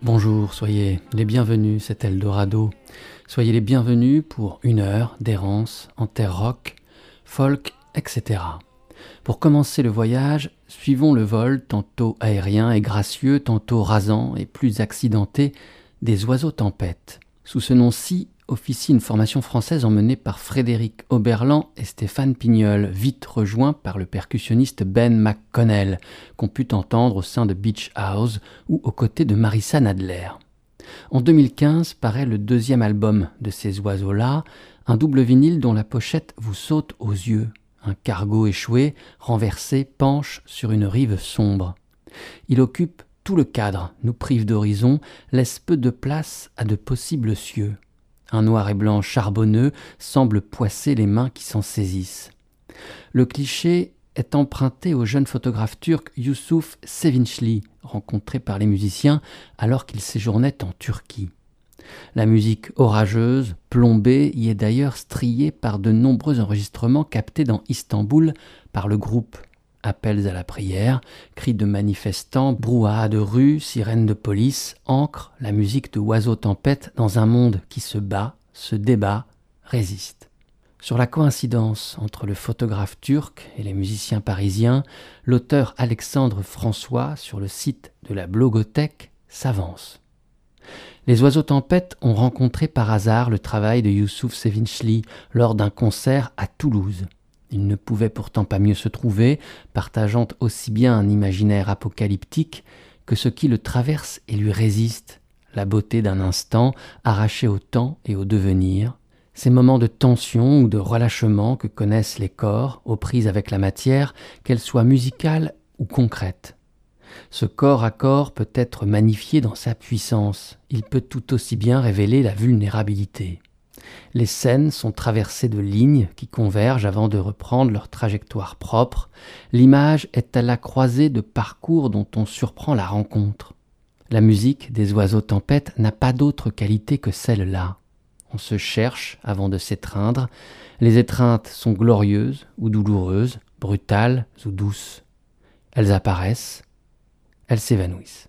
Bonjour, soyez les bienvenus, c'est Eldorado. Soyez les bienvenus pour 1 heure d'errance en terre rock, folk, etc. Pour commencer le voyage, suivons le vol, tantôt aérien et gracieux, tantôt rasant et plus accidenté, des oiseaux tempêtes. Sous ce nom-ci officie une formation française emmenée par Frédéric Oberland et Stéphane Pignol, vite rejoint par le percussionniste Ben McConnell, qu'on put entendre au sein de Beach House ou aux côtés de Marissa Nadler. En 2015 paraît le 2e album de ces oiseaux-là, un double vinyle dont la pochette vous saute aux yeux. Un cargo échoué, renversé, penche sur une rive sombre. Il occupe tout le cadre, nous prive d'horizon, laisse peu de place à de possibles cieux. Un noir et blanc charbonneux semble poisser les mains qui s'en saisissent. Le cliché est emprunté au jeune photographe turc Yusuf Sevinçli, rencontré par les musiciens alors qu'il séjournait en Turquie. La musique orageuse, plombée, y est d'ailleurs striée par de nombreux enregistrements captés dans Istanbul par le groupe. Appels à la prière, cris de manifestants, brouhaha de rue, sirènes de police, ancrent la musique de oiseaux tempêtes dans un monde qui se bat, se débat, résiste. Sur la coïncidence entre le photographe turc et les musiciens parisiens, l'auteur Alexandre François, sur le site de la Blogothèque, s'avance. Les oiseaux tempêtes ont rencontré par hasard le travail de Yusuf Sevinçli lors d'un concert à Toulouse. Ils ne pouvaient pourtant pas mieux se trouver, partageant aussi bien un imaginaire apocalyptique que ce qui le traverse et lui résiste, la beauté d'un instant arraché au temps et au devenir, ces moments de tension ou de relâchement que connaissent les corps aux prises avec la matière, qu'elle soit musicale ou concrète. Ce corps à corps peut être magnifié dans sa puissance, il peut tout aussi bien révéler la vulnérabilité. Les scènes sont traversées de lignes qui convergent avant de reprendre leur trajectoire propre. L'image est à la croisée de parcours dont on surprend la rencontre. La musique des oiseaux tempêtes n'a pas d'autre qualité que celle-là. On se cherche avant de s'étreindre. Les étreintes sont glorieuses ou douloureuses, brutales ou douces. Elles apparaissent, elles s'évanouissent.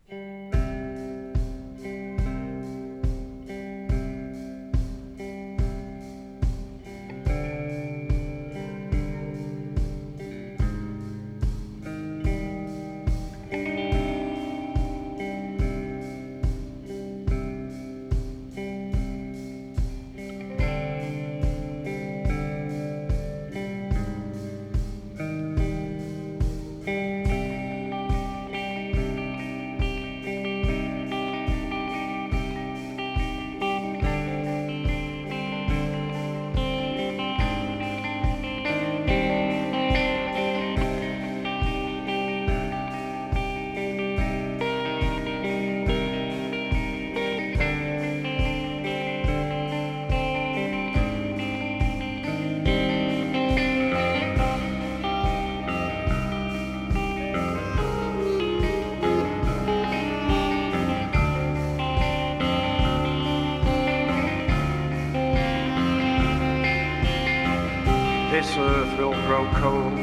This earth will grow cold,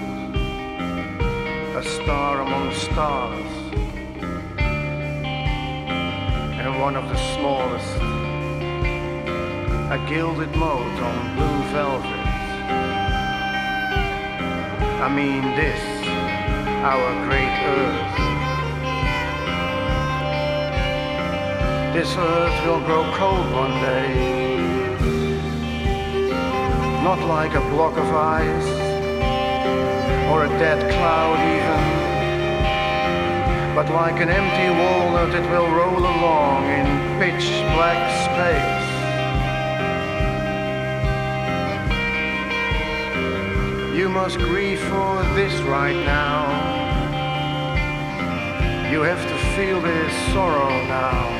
a star among stars, and one of the smallest, a gilded mote on blue velvet. I mean this, our great earth. This earth will grow cold one day. Not like a block of ice, or a dead cloud even, but like an empty walnut it will roll along in pitch black space. You must grieve for this right now. You have to feel this sorrow now.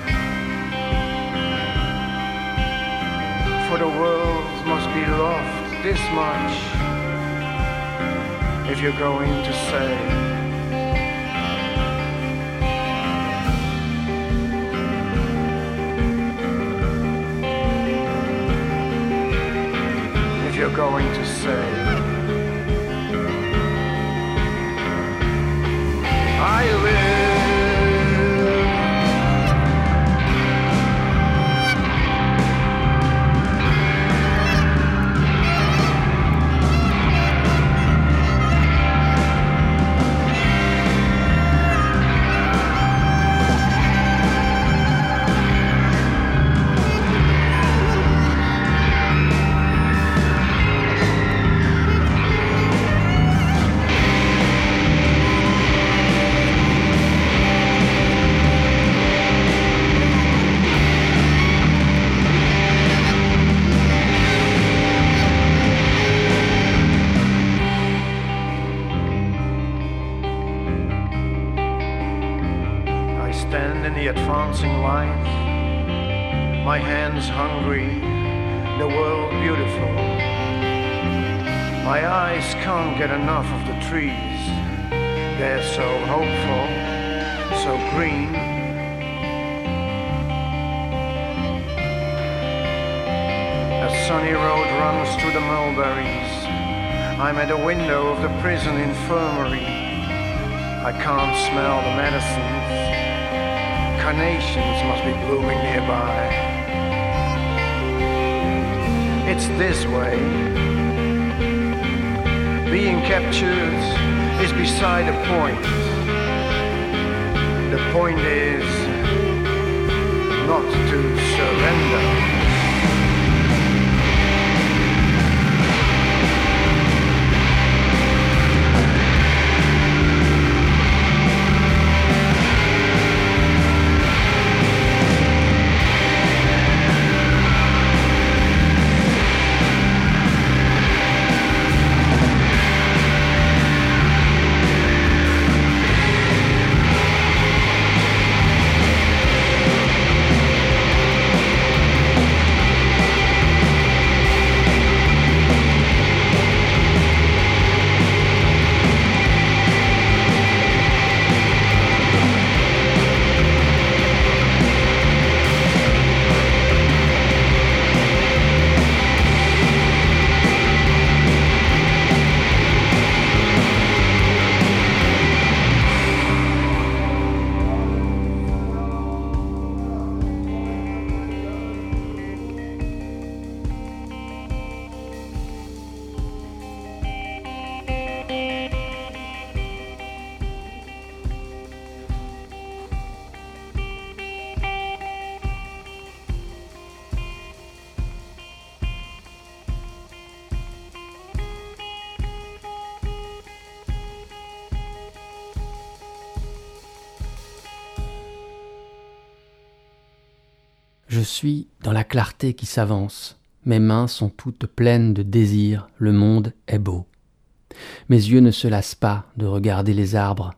For the world must be loved this much if you're going to say if you're going to say I live stand in the advancing light, my hands hungry, the world beautiful. My eyes can't get enough of the trees, they're so hopeful, so green. A sunny road runs through the mulberries. I'm at a window of the prison infirmary. I can't smell the medicines. Carnations must be blooming nearby. It's this way. Being captured is beside the point. The point is not to surrender. Je suis dans la clarté qui s'avance. Mes mains sont toutes pleines de désir. Le monde est beau. Mes yeux ne se lassent pas de regarder les arbres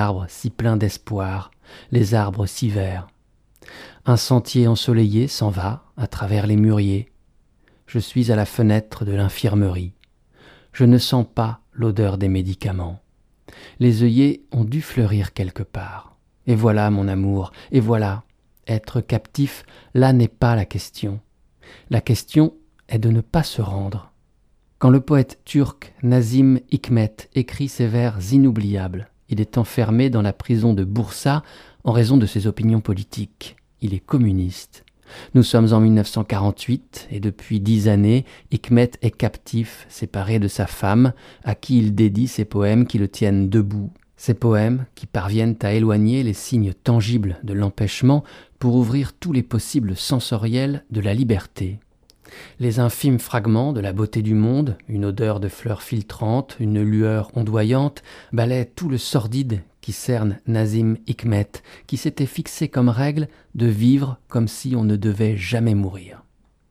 si pleins d'espoir, les arbres si verts. Un sentier ensoleillé s'en va à travers les mûriers. Je suis à la fenêtre de l'infirmerie. Je ne sens pas l'odeur des médicaments. Les œillets ont dû fleurir quelque part. Et voilà mon amour, et voilà. Être captif, là n'est pas la question. La question est de ne pas se rendre. Quand le poète turc Nazım Hikmet écrit ces vers inoubliables, il est enfermé dans la prison de Bursa en raison de ses opinions politiques. Il est communiste. Nous sommes en 1948 et depuis 10 années, Hikmet est captif, séparé de sa femme, à qui il dédie ses poèmes qui le tiennent debout. Ces poèmes qui parviennent à éloigner les signes tangibles de l'empêchement pour ouvrir tous les possibles sensoriels de la liberté. Les infimes fragments de la beauté du monde, une odeur de fleurs filtrantes, une lueur ondoyante, balaient tout le sordide qui cerne Nazım Hikmet, qui s'était fixé comme règle de vivre comme si on ne devait jamais mourir.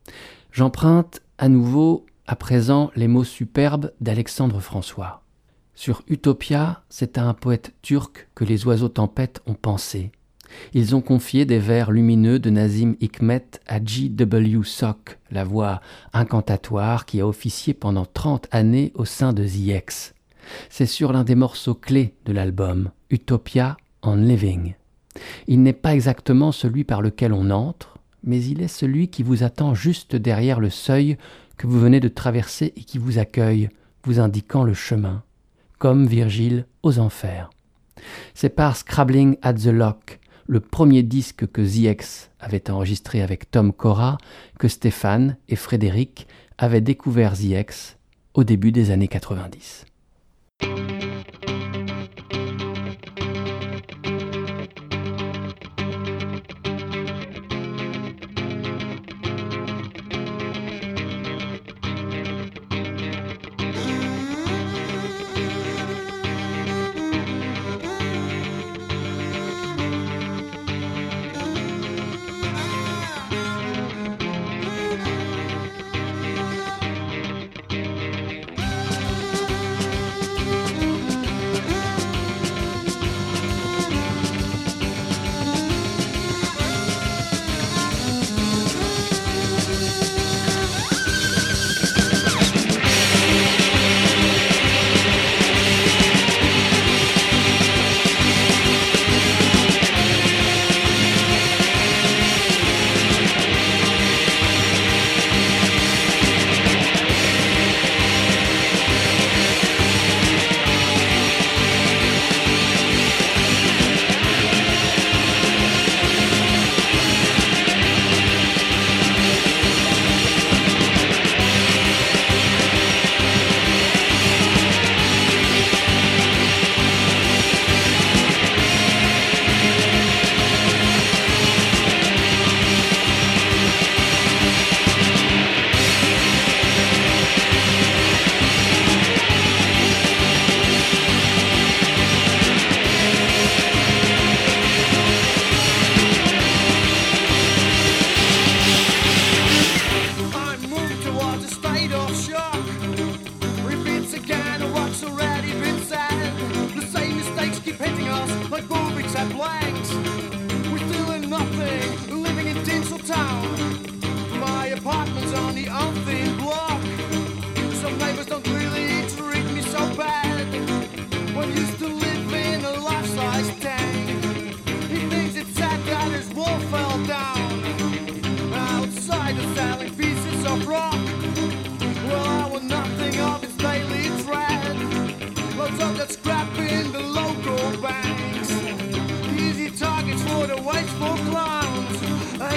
J'emprunte à nouveau, à présent, les mots superbes d'Alexandre François. Sur Utopia, c'est à un poète turc que les oiseaux tempêtes ont pensé. Ils ont confié des vers lumineux de Nazım Hikmet à J.W. Sock, la voix incantatoire qui a officié pendant 30 années au sein de The X. C'est sur l'un des morceaux clés de l'album, Utopia on Living. Il n'est pas exactement celui par lequel on entre, mais il est celui qui vous attend juste derrière le seuil que vous venez de traverser et qui vous accueille, vous indiquant le chemin. Comme Virgile aux enfers. C'est par Scrabbling at the Lock, le premier disque que The X avait enregistré avec Tom Cora, que Stéphane et Frédéric avaient découvert The X au début des années 90.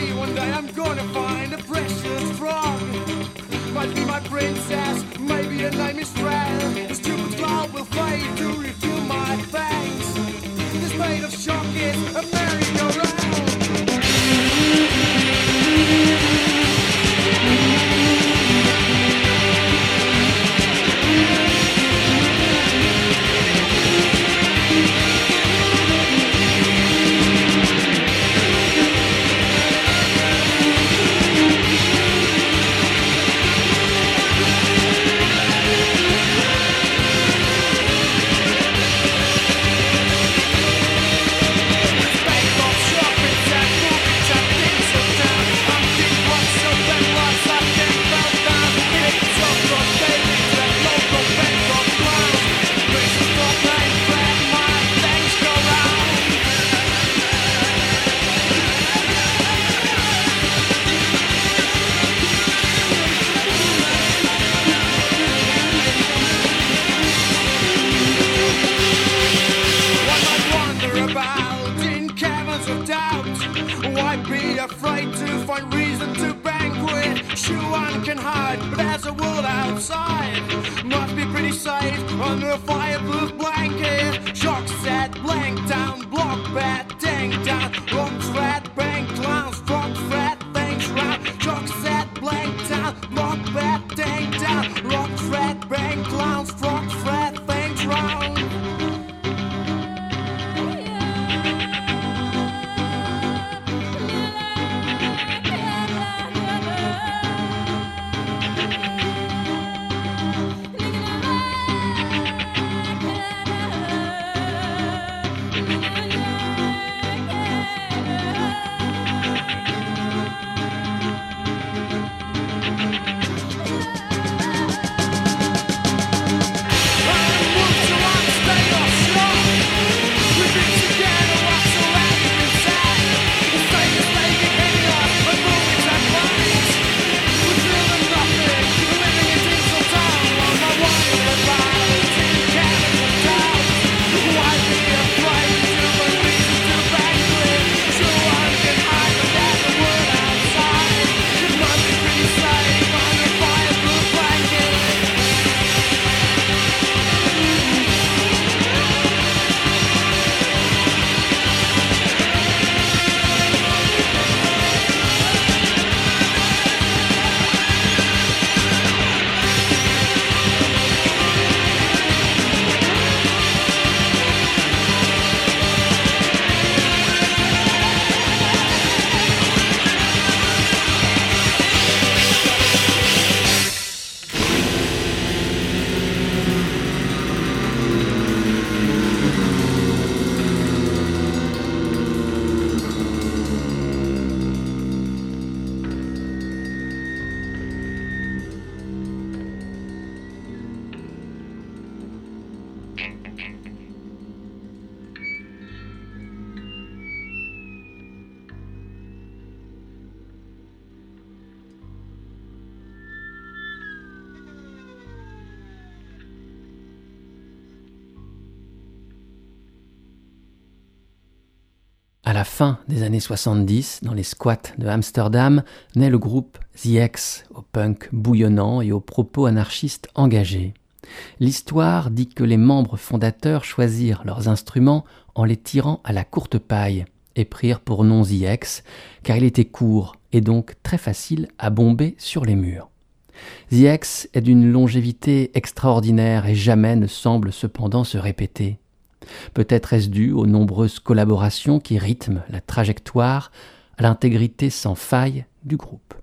Maybe one day I'm gonna find a precious frog. Might be my princess, maybe her name is Fred. The stupid cloud will fade to reveal my fangs. This made of shock is a merry-go-round. À la fin des années 70, dans les squats de Amsterdam, naît le groupe The X, au punk bouillonnant et aux propos anarchistes engagés. L'histoire dit que les membres fondateurs choisirent leurs instruments en les tirant à la courte paille et prirent pour nom The X, car il était court et donc très facile à bomber sur les murs. The X est d'une longévité extraordinaire et jamais ne semble cependant se répéter. Peut-être est-ce dû aux nombreuses collaborations qui rythment la trajectoire, à l'intégrité sans faille du groupe.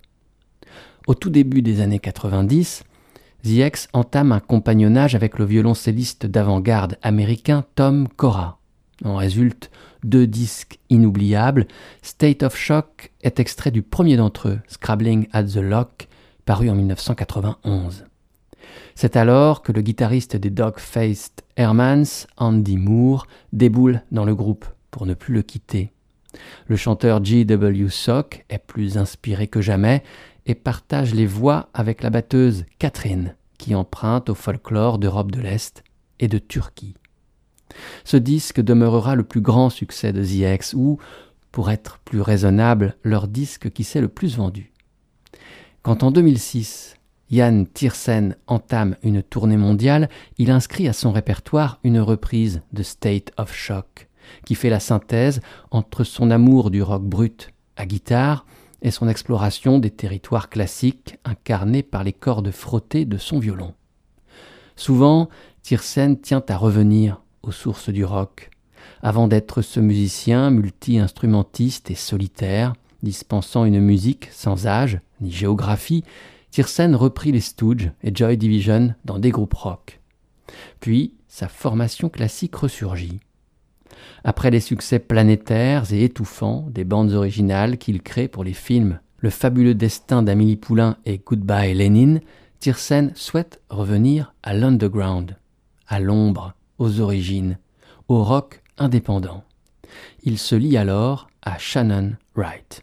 Au tout début des années 90, The X entame un compagnonnage avec le violoncelliste d'avant-garde américain Tom Cora. En résultent 2 disques inoubliables. State of Shock est extrait du premier d'entre eux, Scrabbling at the Lock, paru en 1991. C'est alors que le guitariste des Dog-Faced Hermans, Andy Moore, déboule dans le groupe pour ne plus le quitter. Le chanteur G.W. Sock est plus inspiré que jamais et partage les voix avec la batteuse Catherine, qui emprunte au folklore d'Europe de l'Est et de Turquie. Ce disque demeurera le plus grand succès de The X, où, pour être plus raisonnable, leur disque qui s'est le plus vendu. Quand en 2006, Yann Tiersen entame une tournée mondiale, il inscrit à son répertoire une reprise de State of Shock, qui fait la synthèse entre son amour du rock brut à guitare et son exploration des territoires classiques incarnés par les cordes frottées de son violon. Souvent, Tiersen tient à revenir aux sources du rock, avant d'être ce musicien multi-instrumentiste et solitaire, dispensant une musique sans âge ni géographie. Tiersen reprit les Stooges et Joy Division dans des groupes rock. Puis, sa formation classique ressurgit. Après les succès planétaires et étouffants des bandes originales qu'il crée pour les films Le fabuleux destin d'Amélie Poulain et Goodbye Lénine, Tiersen souhaite revenir à l'underground, à l'ombre, aux origines, au rock indépendant. Il se lie alors à Shannon Wright.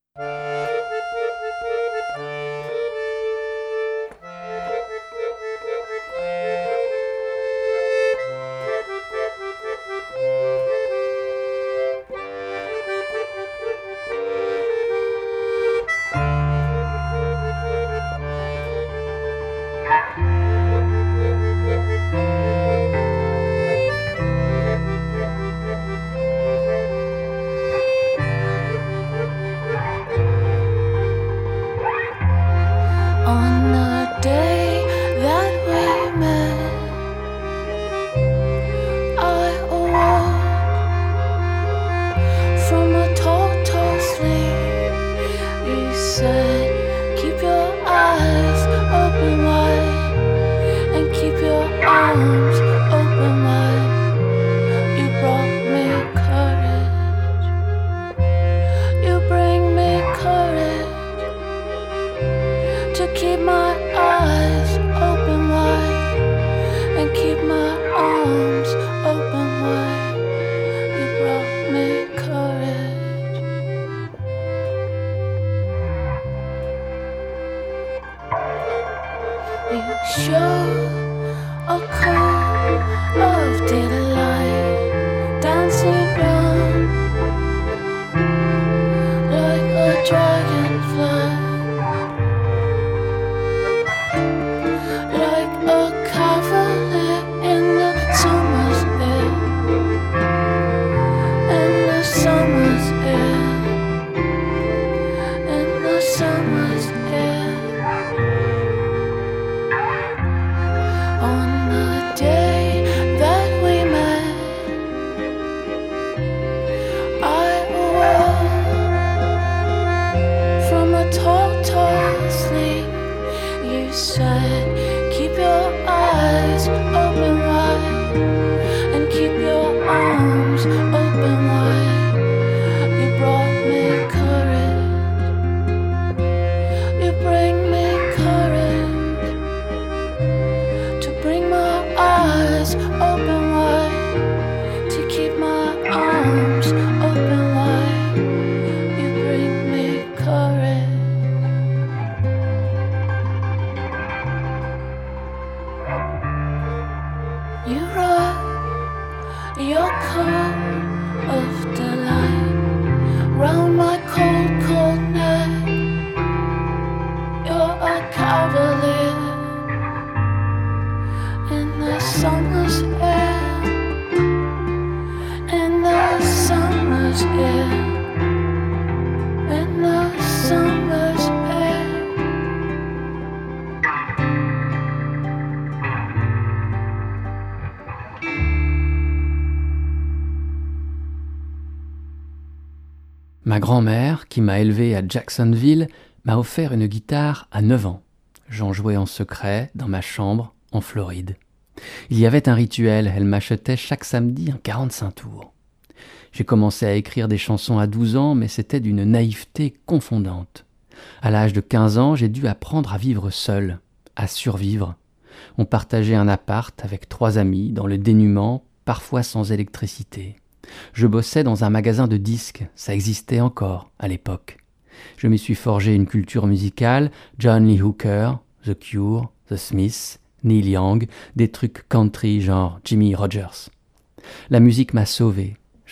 Ma grand-mère, qui m'a élevé à Jacksonville, m'a offert une guitare à 9 ans. J'en jouais en secret dans ma chambre en Floride. Il y avait un rituel, elle m'achetait chaque samedi un 45 tours. J'ai commencé à écrire des chansons à 12 ans, mais c'était d'une naïveté confondante. À l'âge de 15 ans, j'ai dû apprendre à vivre seul, à survivre. On partageait un appart avec 3 amis dans le dénuement, parfois sans électricité. Je bossais dans un magasin de disques, ça existait encore à l'époque. Je m'y suis forgé une culture musicale, John Lee Hooker, The Cure, The Smiths, Neil Young, des trucs country genre Jimmy Rogers. La musique m'a sauvé.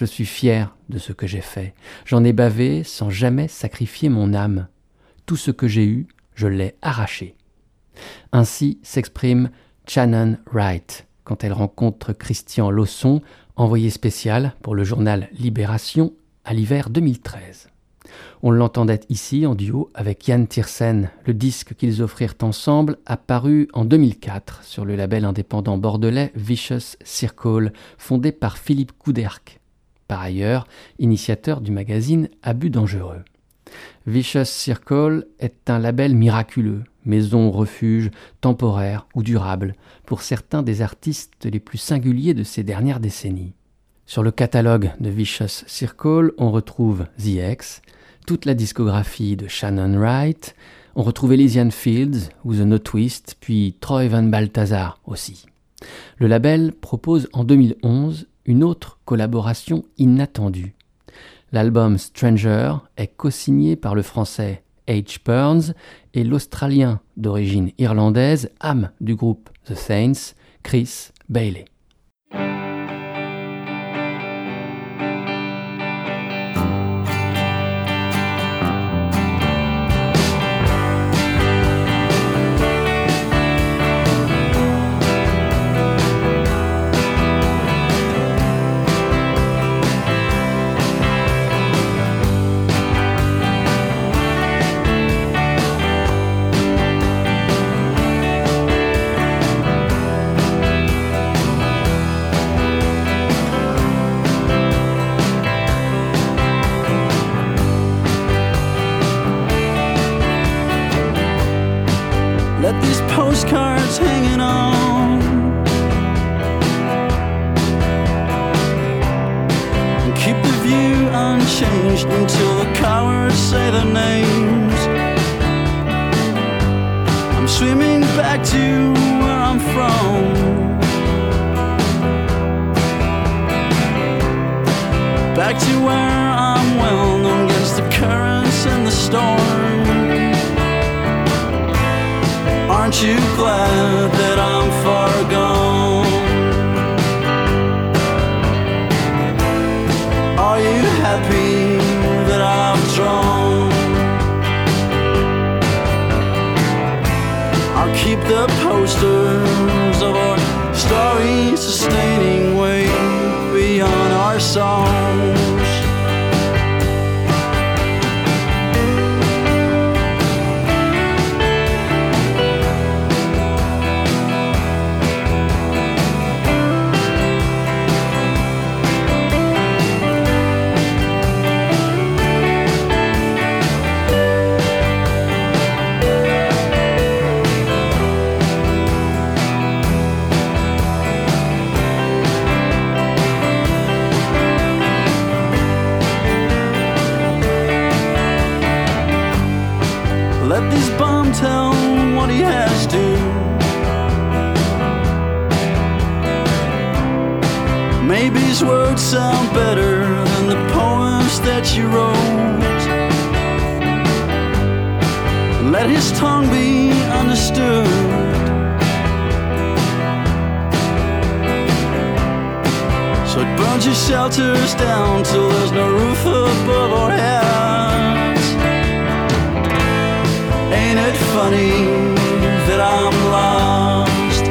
je suis fier de ce que j'ai fait. J'en ai bavé sans jamais sacrifier mon âme. Tout ce que j'ai eu, je l'ai arraché. Ainsi s'exprime Shannon Wright quand elle rencontre Christian Lausson, envoyé spécial pour le journal Libération à l'hiver 2013. On l'entendait ici en duo avec Yann Tiersen. Le disque qu'ils offrirent ensemble a paru en 2004 sur le label indépendant bordelais Vicious Circle, fondé par Philippe Couderc, par ailleurs initiateur du magazine Abus Dangereux. Vicious Circle est un label miraculeux, maison refuge temporaire ou durable pour certains des artistes les plus singuliers de ces dernières décennies. Sur le catalogue de Vicious Circle, on retrouve The X, toute la discographie de Shannon Wright, on retrouve Elysian Fields ou The No Twist, puis Troy Van Balthazar aussi. Le label propose en 2011 une autre collaboration inattendue. L'album Stranger est co-signé par le français H. Burns et l'Australien d'origine irlandaise, âme du groupe The Saints, Chris Bailey. Let these postcards hanging on and keep the view unchanged until the cowards say their names. I'm swimming back to where I'm from, back to where I'm well known against the currents and the storm. Aren't you glad that I'm far gone? Are you happy that I've drawn? I'll keep the posters of our story sustaining way beyond our songs. Let this bum tell what he has to. Maybe his words sound better than the poems that you wrote. Let his tongue be understood. So it burns your shelters down till there's no roof above our heads. Ain't it funny that I'm lost?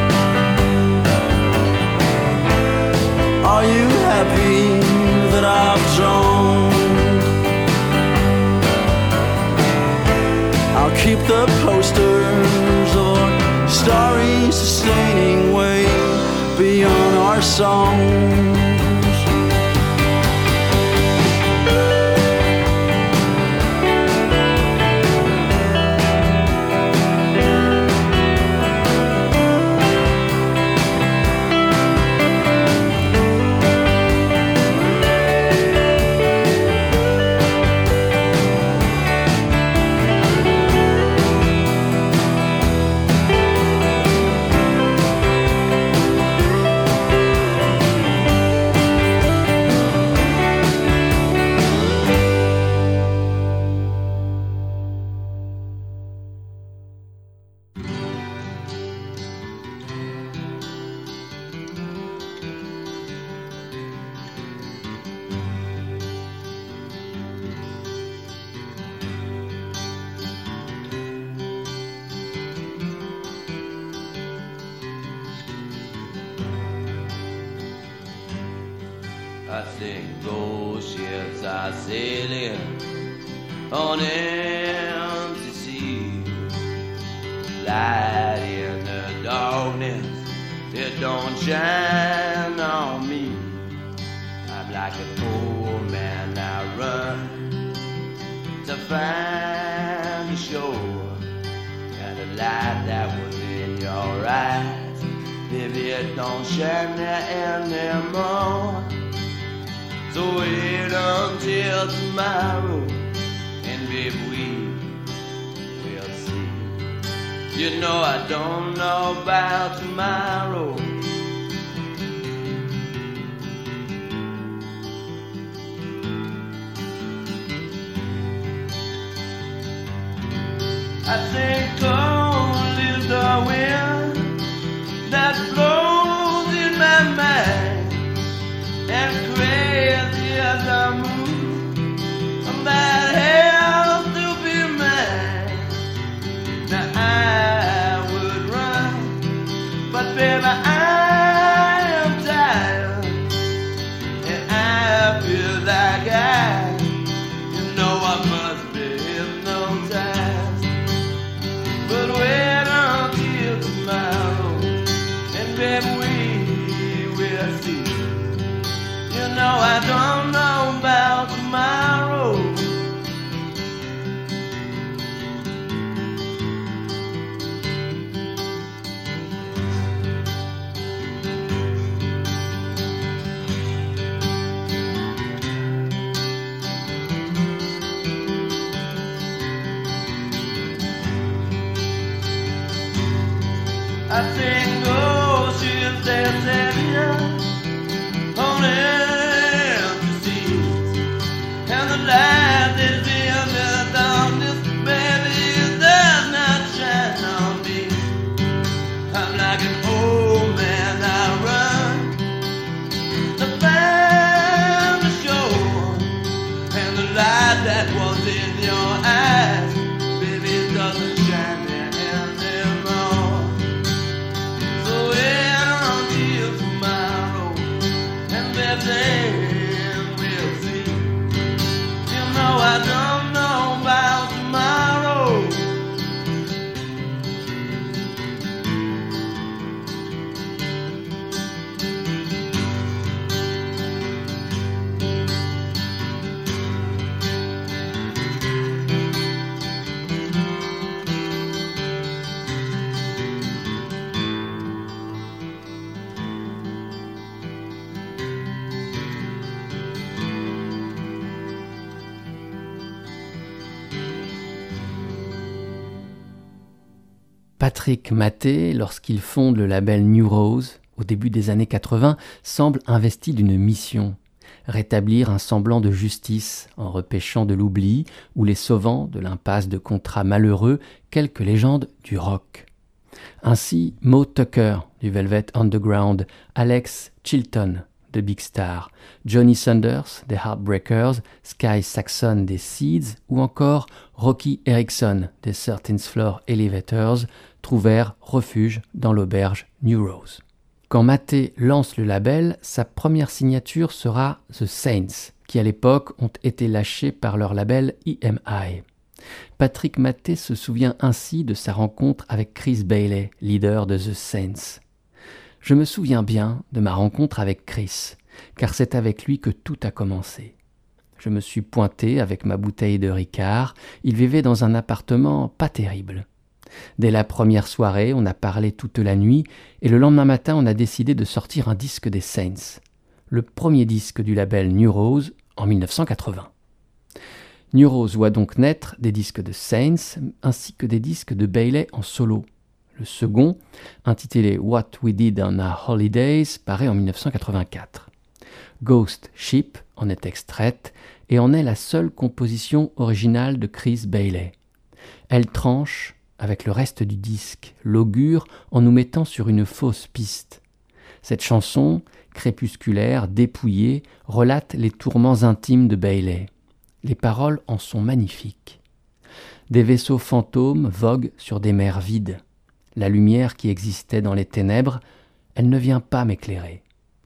Are you happy that I've drawn? I'll keep the posters of our story sustaining way beyond our songs. I think ghost ships are sailing on empty sea. Light in the darkness, it don't shine on me. I'm like a poor man, I run to find the shore. And the light that was in your eyes, baby, it don't shine there anymore. So wait until tomorrow, and baby, we will see. You know I don't know about tomorrow. I think cold is the wind that blows in my mind, and crazy as the moon that has to be mine. Now I would run, but baby I am tired, and I feel like you know I must be hypnotized. But wait until tomorrow, and baby we will see. You know I don't know about tomorrow. I think oceans they're sailing on empty seas, and the light is in the darkness, baby, does not shine on me. I'm like an old man, I run to find the shore, and the light that was in your eyes, baby, it doesn't shine there anymore. So wait until tomorrow, and then we'll see. You know I don't know about tomorrow. Patrick Matthey, lorsqu'il fonde le label New Rose, au début des années 80, semble investi d'une mission, rétablir un semblant de justice en repêchant de l'oubli ou les sauvant de l'impasse de contrats malheureux quelques légendes du rock. Ainsi, Moe Tucker du Velvet Underground, Alex Chilton de Big Star, Johnny Saunders des Heartbreakers, Sky Saxon des Seeds ou encore Rocky Erickson des 13th Floor Elevators trouvèrent refuge dans l'auberge New Rose. Quand Matthey lance le label, sa première signature sera The Saints, qui à l'époque ont été lâchés par leur label EMI. Patrick Matthey se souvient ainsi de sa rencontre avec Chris Bailey, leader de The Saints. « Je me souviens bien de ma rencontre avec Chris, car c'est avec lui que tout a commencé. Je me suis pointé avec ma bouteille de Ricard, il vivait dans un appartement pas terrible. Dès la première soirée, on a parlé toute la nuit, et le lendemain matin, on a décidé de sortir un disque des Saints, le premier disque du label New Rose en 1980. New Rose voit donc naître des disques de Saints, ainsi que des disques de Bailey en solo. Le second, intitulé What We Did on Our Holidays, paraît en 1984. Ghost Ship en est extraite et en est la seule composition originale de Chris Bailey. Elle tranche avec le reste du disque, l'augure en nous mettant sur une fausse piste. Cette chanson, crépusculaire, dépouillée, relate les tourments intimes de Bailey. Les paroles en sont magnifiques. Des vaisseaux fantômes voguent sur des mers vides. La lumière qui existait dans les ténèbres, elle ne vient pas m'éclairer.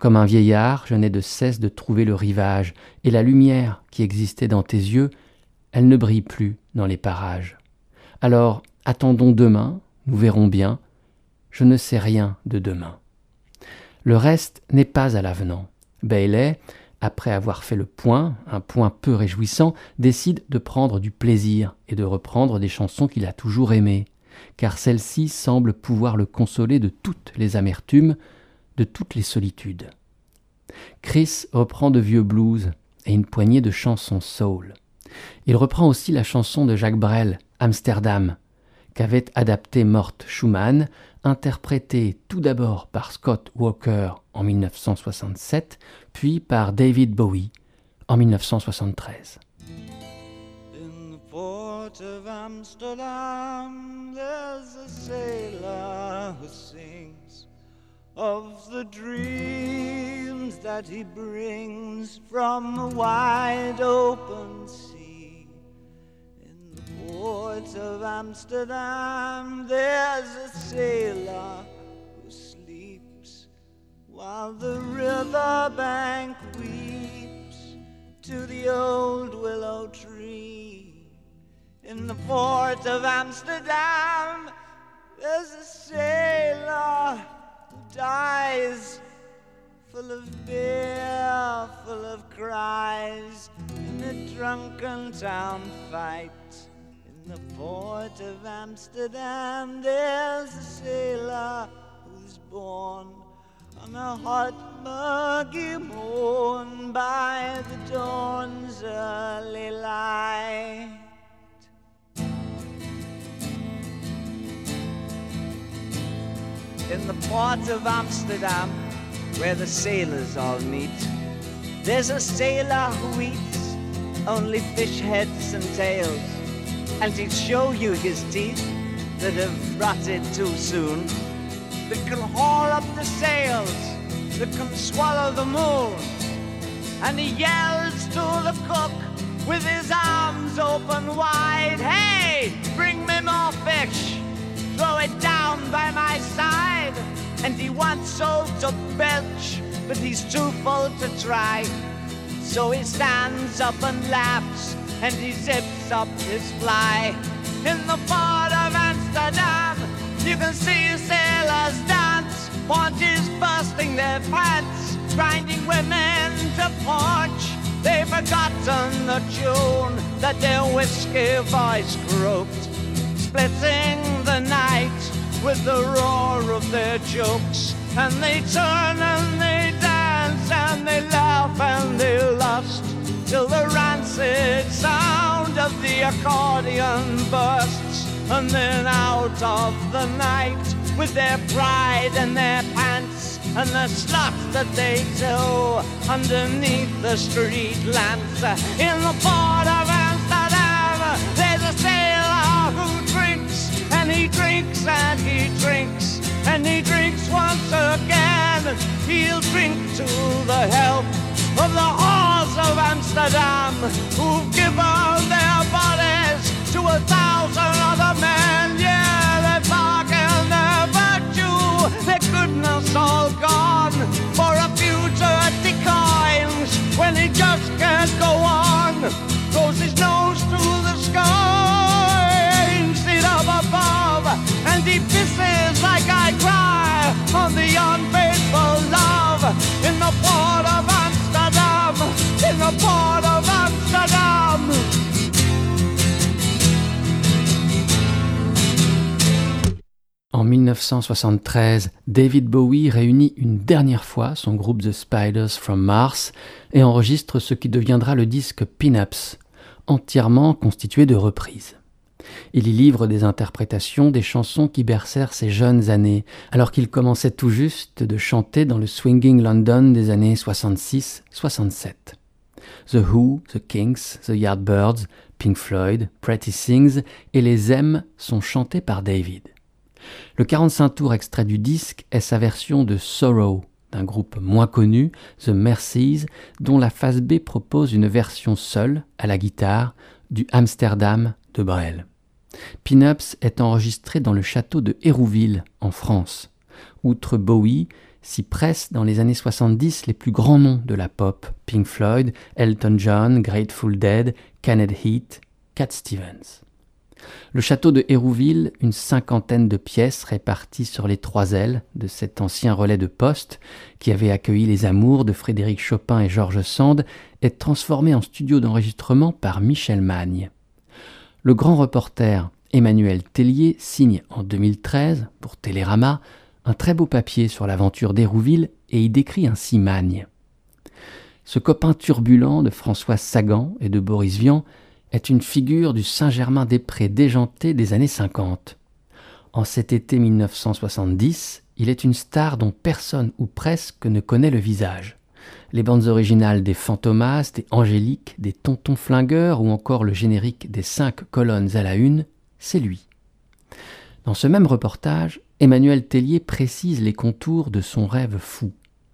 Comme un vieillard, je n'ai de cesse de trouver le rivage, et la lumière qui existait dans tes yeux, elle ne brille plus dans les parages. Alors, attendons demain, nous verrons bien, je ne sais rien de demain. Le reste n'est pas à l'avenant. Bailey, après avoir fait le point, un point peu réjouissant, décide de prendre du plaisir et de reprendre des chansons qu'il a toujours aimées, car celles-ci semblent pouvoir le consoler de toutes les amertumes, de toutes les solitudes. Chris reprend de vieux blues et une poignée de chansons soul. Il reprend aussi la chanson de Jacques Brel, Amsterdam, qu'avait adaptée Mort Schumann, interprétée tout d'abord par Scott Walker en 1967, puis par David Bowie en 1973. In the port of Amsterdam, there's a sailor who sings of the dreams that he brings from the wide open sea. In the port of Amsterdam, there's a sailor who sleeps while the riverbank weeps to the old willow tree. In the port of Amsterdam, there's a sailor who dies, full of beer, full of cries, in a drunken town fight. In the port of Amsterdam, there's a sailor who's born on a hot, muggy morn by the dawn's early light. In the port of Amsterdam, where the sailors all meet, there's a sailor who eats only fish heads and tails, and he'll show you his teeth that have rotted too soon, that can haul up the sails, that can swallow the moon. And he yells to the cook with his arms open wide, "Hey, bring me more fish, throw it down by my side." And he wants so to belch, but he's too full to try. So he stands up and laughs, and he zips up his fly. In the port of Amsterdam, you can see sailors dance, paunches bursting their pants, grinding women to punch. They've forgotten the tune that their whiskey voice croaked, splitting the night with the roar of their jokes. And they turn and they dance and they laugh and they lust, till the rancid sound of the accordion bursts. And then out of the night, with their pride and their pants, and the sluts that they tow underneath the street lamps. In the port of Amsterdam, there's a sailor who drinks, and he drinks and he drinks, and he drinks once again. He'll drink to the health of the whores of Amsterdam, who've given their bodies to 1,000 other men. Yeah, they bargain their virtue, their goodness all gone, for a few dirty coins, when he just can't go on. Throws his nose to the sky, instead of above, and he pisses like I cry on the unfaithful love. In the port of Amsterdam, in the port of Amsterdam. En 1973, David Bowie réunit une dernière fois son groupe The Spiders from Mars et enregistre ce qui deviendra le disque Pin-Ups, entièrement constitué de reprises. Il y livre des interprétations des chansons qui bercèrent ses jeunes années, alors qu'il commençait tout juste de chanter dans le swinging London des années 66-67. The Who, The Kinks, The Yardbirds, Pink Floyd, Pretty Things et les M sont chantés par David. Le 45 tours extrait du disque est sa version de Sorrow, d'un groupe moins connu, The Mercies, dont la face B propose une version seule, à la guitare, du Amsterdam de Brel. Pin-Ups est enregistré dans le château de Hérouville, en France. Outre Bowie, s'y pressent dans les années 70 les plus grands noms de la pop, Pink Floyd, Elton John, Grateful Dead, Kenneth Heat, Cat Stevens. Le château de Hérouville, une 50aine de pièces réparties sur les 3 ailes de cet ancien relais de poste qui avait accueilli les amours de Frédéric Chopin et George Sand, est transformé en studio d'enregistrement par Michel Magne. Le grand reporter Emmanuel Tellier signe en 2013, pour Télérama, un très beau papier sur l'aventure d'Hérouville et y décrit ainsi Magne. Ce copain turbulent de François Sagan et de Boris Vian est une figure du Saint-Germain-des-Prés déjanté des années 50. En cet été 1970, il est une star dont personne ou presque ne connaît le visage. Les bandes originales des Fantomas, des Angéliques, des Tontons Flingueurs ou encore le générique des 5 colonnes à la une, c'est lui. Dans ce même reportage, Emmanuel Tellier précise les contours de son rêve fou.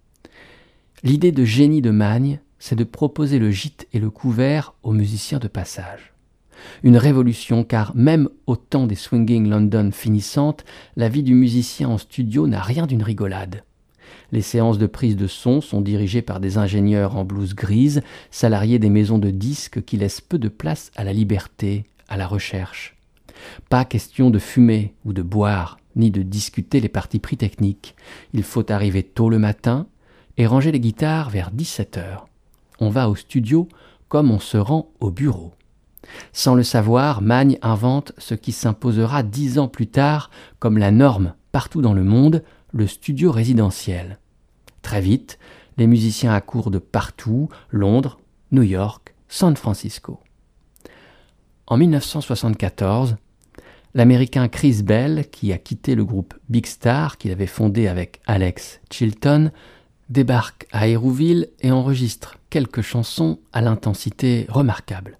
L'idée de génie de Magne, c'est de proposer le gîte et le couvert aux musiciens de passage. Une révolution, car même au temps des Swinging London finissantes, la vie du musicien en studio n'a rien d'une rigolade. Les séances de prise de son sont dirigées par des ingénieurs en blouse grise, salariés des maisons de disques qui laissent peu de place à la liberté, à la recherche. Pas question de fumer ou de boire, ni de discuter les partis pris techniques. Il faut arriver tôt le matin et ranger les guitares vers 17h. On va au studio comme on se rend au bureau. Sans le savoir, Magne invente ce qui s'imposera 10 ans plus tard comme la norme partout dans le monde, le studio résidentiel. Très vite, les musiciens accourent de partout, Londres, New York, San Francisco. En 1974, l'Américain Chris Bell, qui a quitté le groupe Big Star qu'il avait fondé avec Alex Chilton, débarque à Hérouville et enregistre quelques chansons à l'intensité remarquable.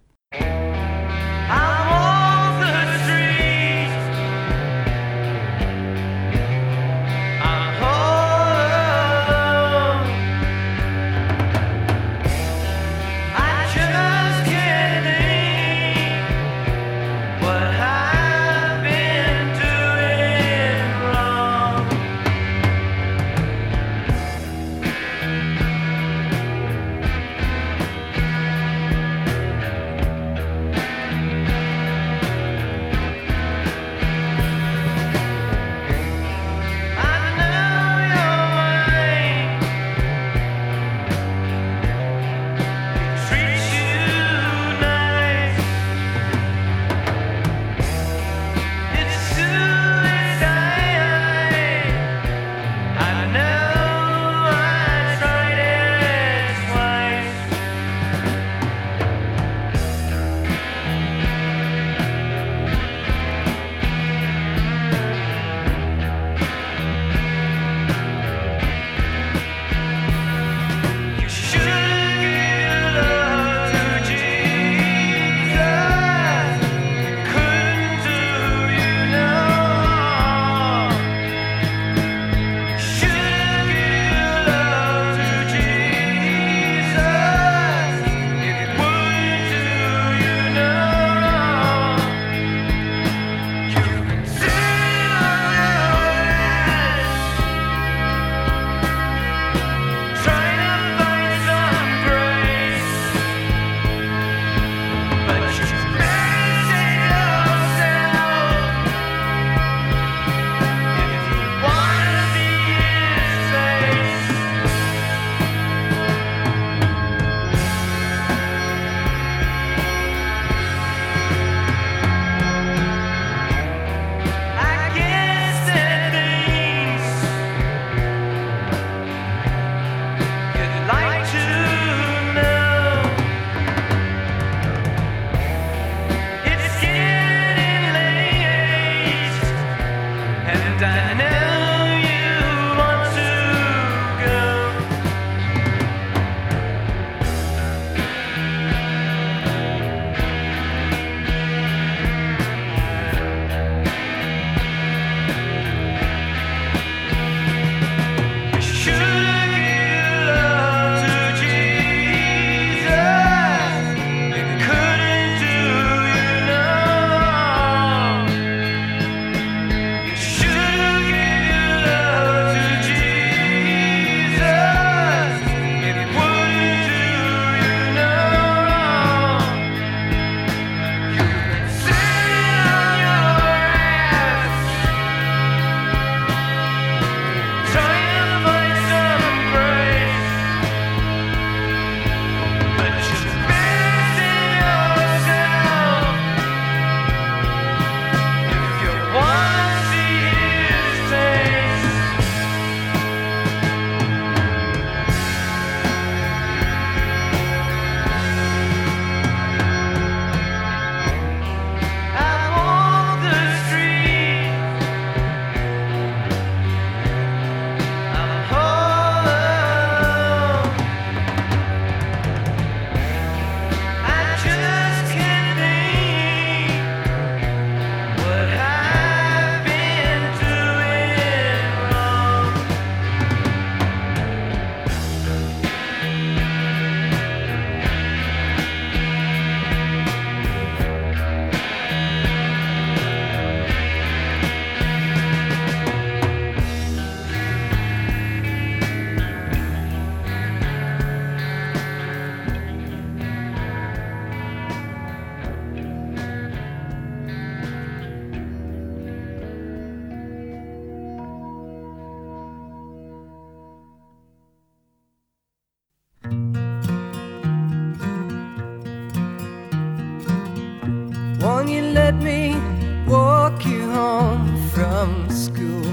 walk you home from school.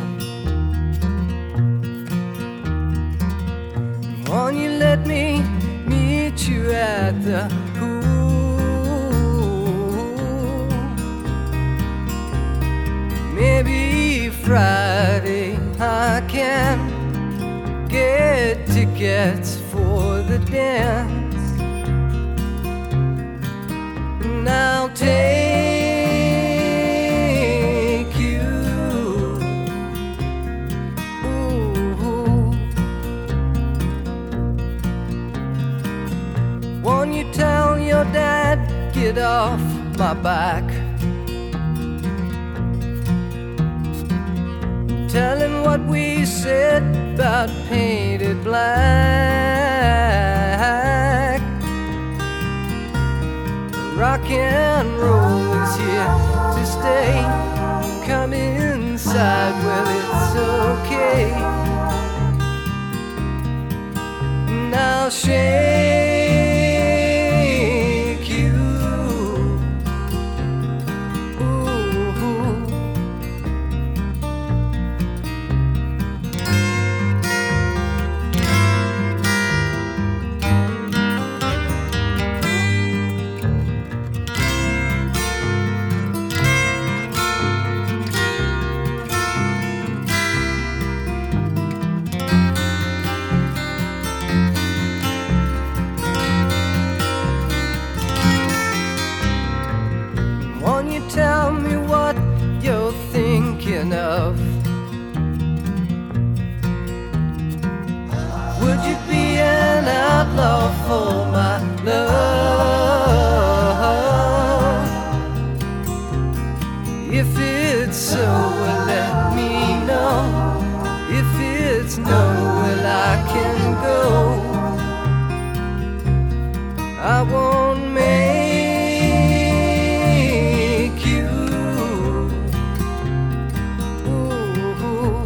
Won't you let me meet you at the pool? Maybe Friday I can get tickets for the dance. And I'll take you. Ooh. Won't you tell your dad, get off my back? Tell him what we said about painted black. Rock and roll is here to stay. Come inside, well it's okay. And I'll shake you. Ooh. Won't you tell me what you're thinking of? Would you be an outlaw for my love? If it's so, well let me know. If it's no, well I can go. I won't make you. Ooh.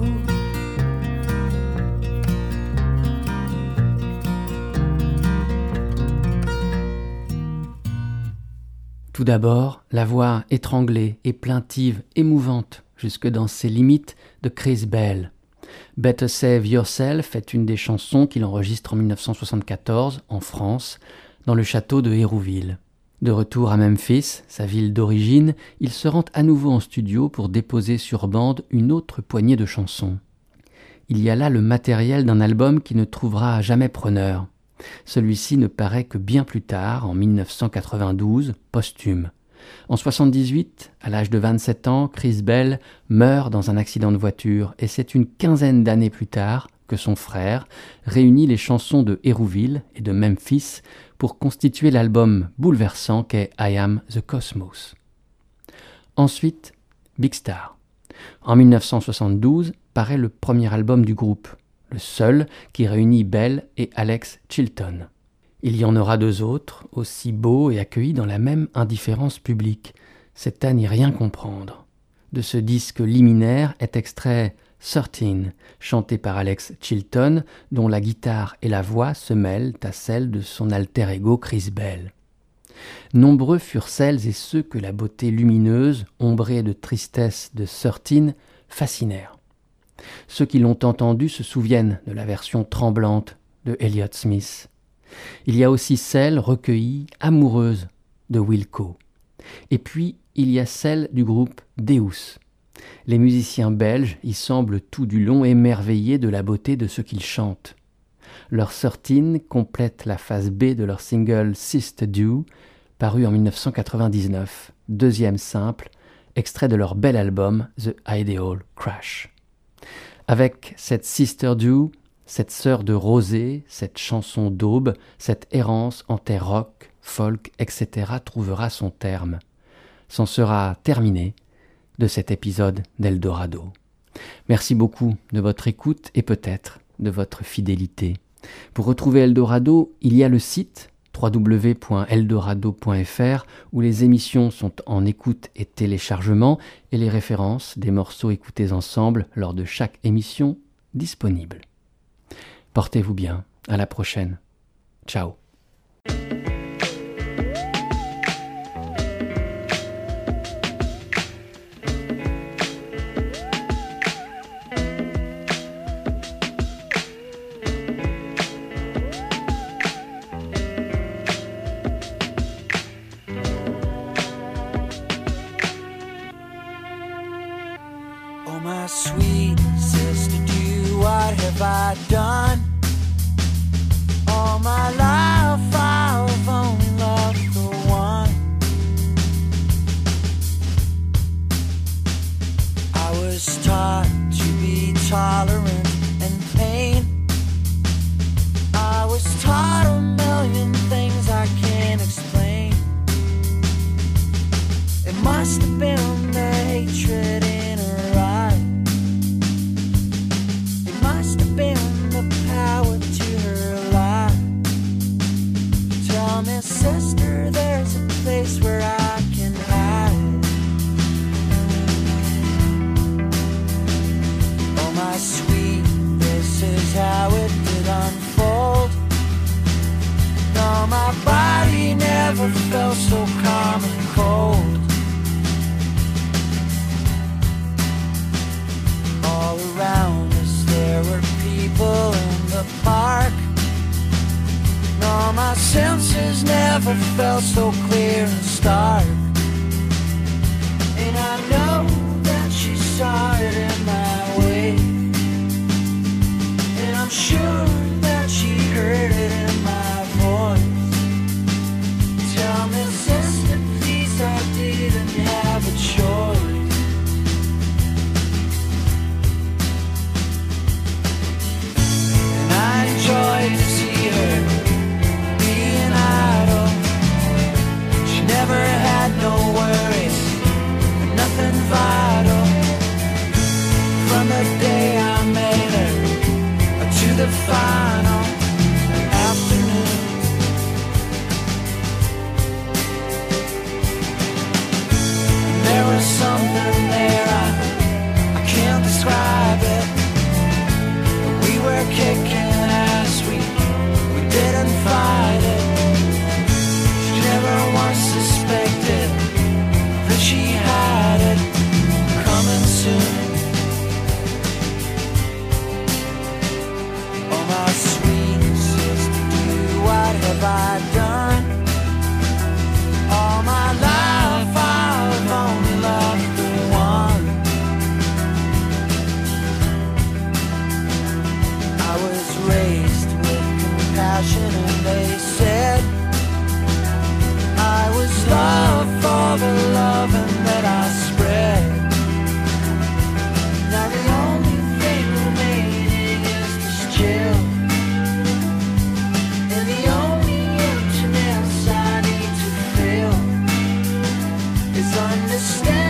Tout d'abord, la voix étranglée et plaintive, émouvante, jusque dans ses limites, de Chris Bell. Better Save Yourself est une des chansons qu'il enregistre en 1974, en France, dans le château de Hérouville. De retour à Memphis, sa ville d'origine, il se rend à nouveau en studio pour déposer sur bande une autre poignée de chansons. Il y a là le matériel d'un album qui ne trouvera jamais preneur. Celui-ci ne paraît que bien plus tard, en 1992, posthume. En 1978, à l'âge de 27 ans, Chris Bell meurt dans un accident de voiture et c'est une quinzaine d'années plus tard que son frère réunit les chansons de Hérouville et de Memphis pour constituer l'album bouleversant qu'est I Am the Cosmos. Ensuite, Big Star. En 1972, paraît le premier album du groupe, le seul qui réunit Bell et Alex Chilton. Il y en aura deux autres, aussi beaux et accueillis dans la même indifférence publique. C'est à n'y rien comprendre. De ce disque liminaire est extrait 13, chanté par Alex Chilton, dont la guitare et la voix se mêlent à celles de son alter ego Chris Bell. Nombreux furent celles et ceux que la beauté lumineuse, ombrée de tristesse de 13, fascinèrent. Ceux qui l'ont entendu se souviennent de la version tremblante de Elliott Smith. Il y a aussi celle recueillie, amoureuse de Wilco. Et puis, il y a celle du groupe Deus. Les musiciens belges y semblent tout du long émerveillés de la beauté de ce qu'ils chantent. Leur 13 complète la phase B de leur single Sister Dew, paru en 1999, deuxième simple, extrait de leur bel album The Ideal Crash. Avec cette Sister Dew, cette sœur de rosée, cette chanson d'aube, cette errance en terre rock, folk, etc. trouvera son terme. C'en sera terminé de cet épisode d'Eldorado. Merci beaucoup de votre écoute et peut-être de votre fidélité. Pour retrouver Eldorado, il y a le site www.eldorado.fr où les émissions sont en écoute et téléchargement et les références des morceaux écoutés ensemble lors de chaque émission disponibles. Portez-vous bien, à la prochaine. Ciao. sweet sister, do what have I done? All my life I've only loved the one. I was taught to be tolerant and pain. I was taught a million things I can't explain. It must have been the hatred in her eye. It must have been the power to her lie. Tell me, sister, there's a place where I can hide. Oh, my sweet, this is how it did unfold. No, my body never felt so calm and cold. All around us there were people in the park. No, my senses never felt so clear and stark. And I know that she saw it in my way. And I'm sure that she heard it in my voice. Tell me, sister, please, I didn't have a choice. And I enjoyed to see her being idle. She never had no worries, nothing vital. From the day I met her to the final afternoon. And there was something there, I can't describe it. We were kicking ass, we didn't fight it. She never once suspected that she had it coming soon. Oh, my sweet sister, do what have I done? All my life I've only loved the one. I was raised with compassion and they said I was loved for the loving that I spread. Now the only thing remaining is this chill. And the only emptiness I need to fill is understand.